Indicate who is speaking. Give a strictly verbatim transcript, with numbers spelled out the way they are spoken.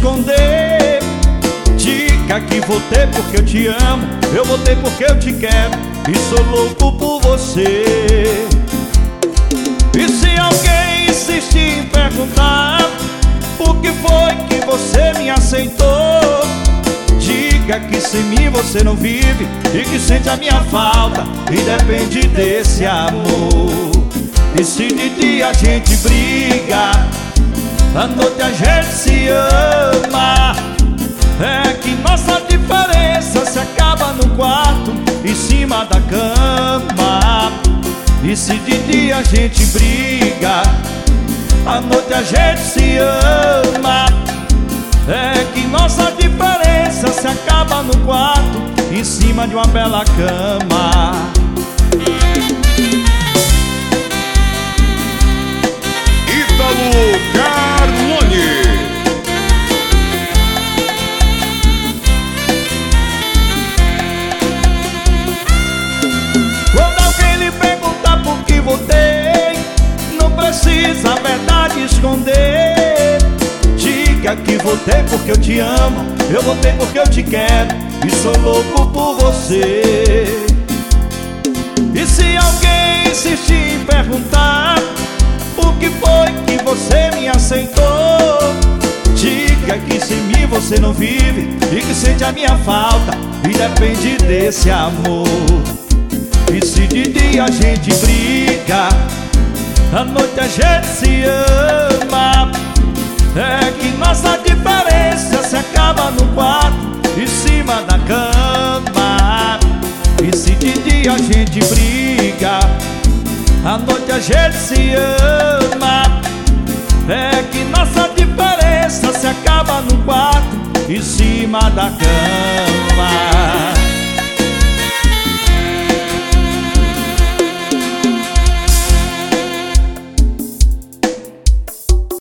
Speaker 1: esconder. Diga que voltei porque eu te amo, eu voltei porque eu te quero e sou louco por você. E se alguém insistir em perguntar por que foi que você me aceitou, diga que sem mim você não vive e que sente a minha falta e depende desse amor. E se de dia a gente briga, à noite a gente se ama, é que nossa diferença se acaba no quarto, em cima da cama. E se de dia a gente briga, à noite a gente se ama, é que nossa diferença se acaba no quarto, em cima de uma bela cama.
Speaker 2: Ítalo Carmone.
Speaker 1: Quando alguém lhe perguntar por que voltei, não precisa a verdade esconder. Diga que voltei porque eu te amo, eu voltei porque eu te quero e sou louco por você. E se alguém insistir em perguntar por que foi que você me aceitou, diga que sem mim você não vive e que sente a minha falta e depende desse amor. E se de dia a gente briga, à noite a gente se ama, é que nossa diferença se acaba no quarto, em cima da cama. E se de dia a gente briga, à noite a gente se ama, é que nossa diferença se acaba no quarto, em cima da cama.